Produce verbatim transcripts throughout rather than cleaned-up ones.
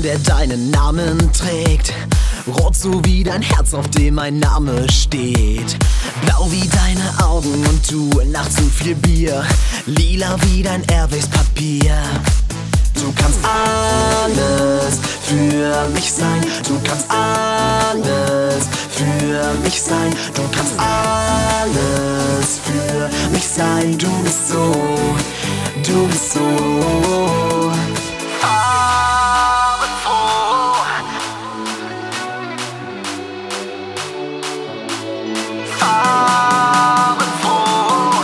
der deinen Namen trägt. Rot so wie dein Herz, auf dem mein Name steht. Blau wie deine Augen und du nach zu viel Bier. Lila wie dein Airways-Papier. Du kannst alles für mich sein. Du kannst alles für mich sein. Du kannst alles für mich sein. Du bist so, du bist so farbenfroh. Farbenfroh.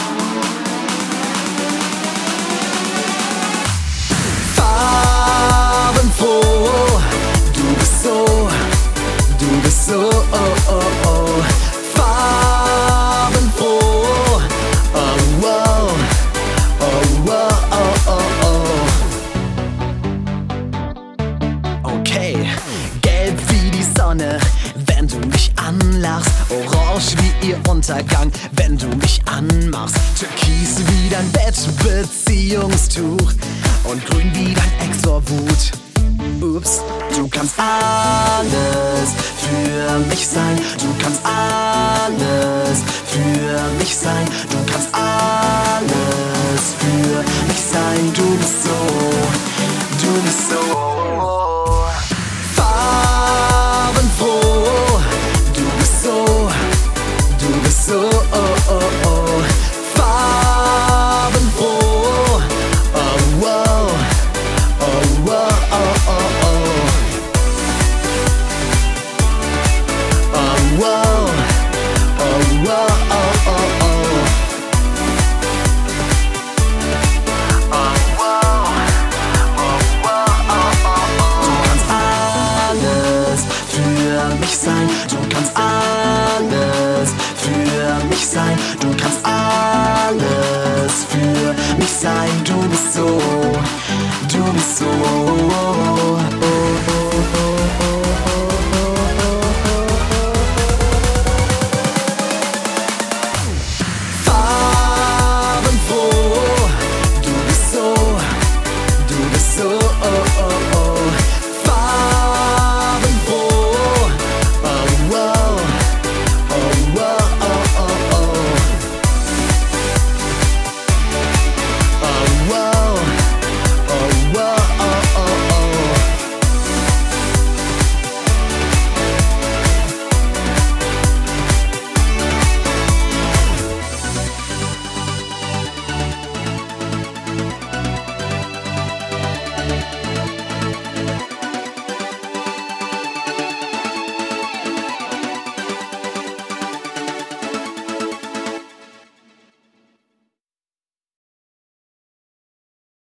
Farbenfroh. Du bist so, du bist so, oh, oh, oh. Farbenfroh. Oh, wow. Oh, wow, oh, oh, oh. Okay, gelb wie die Sonne, wenn du mich anlachst. Orange wie ihr Untergang, wenn du mich anmachst. Türkis wie dein Bettbeziehungstuch und grün wie dein Ex vor Wut. Ups, du kannst alles für mich sein. Du kannst alles für mich sein. Du kannst alles für mich sein. Du bist so, du bist so farbenfroh. Du bist so, du bist so, oh, oh, oh. Farbenfroh. Oh, wow. Oh, wow, oh, oh, oh. Oh, wow. Oh, wow, oh, oh, oh. Oh, wow. Oh, wow, oh, oh, oh. Du kannst alles für mich sein. Du kannst alles für mich sein. Du kannst alles für mich sein. Du bist so, du bist so